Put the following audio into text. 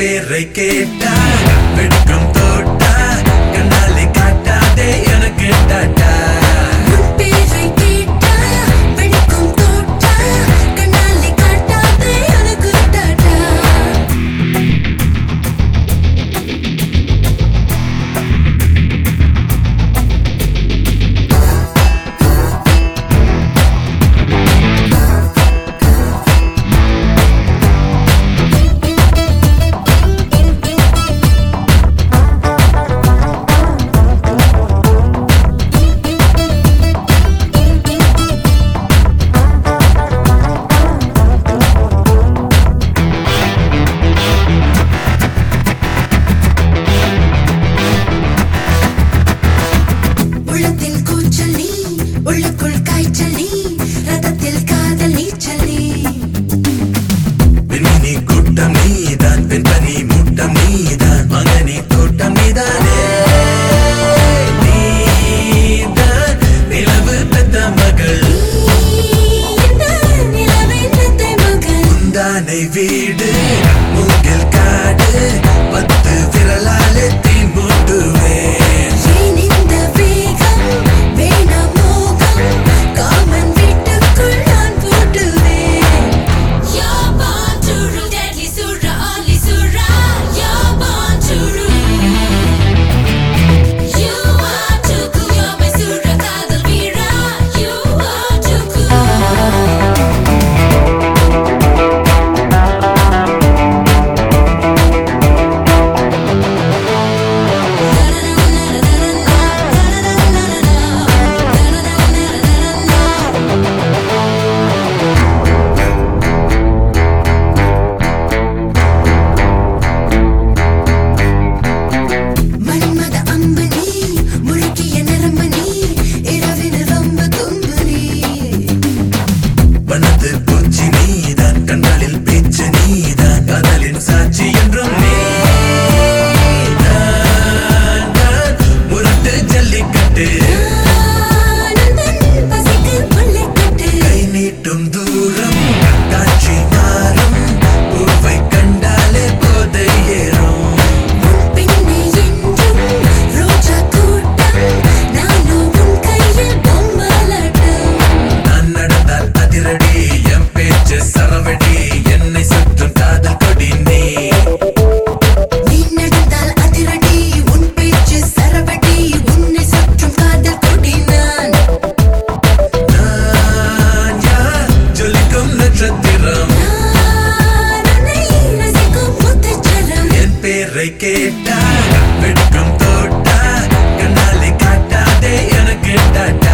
பேரை கேட்டா வெட்கம் தோட்டா கண்ணாலே காட்டாதே எனக்கு டாட்டா வீடு மூங்கில் காடு 10 விரலாலே தீ மூட்டுவேன் இந்த வேகம் வேணா மோகம் காமன் வீட்டுக்குள் நான் போட்டுவேன் You're born to rule deadly surah only surah You're born to rule You are too cool you're my surah kadal veera You are too cool பேரை கேட்டா வெட்கம் தோட்டா கண்ணாலே காட்டாதே எனக்கு டாட்டா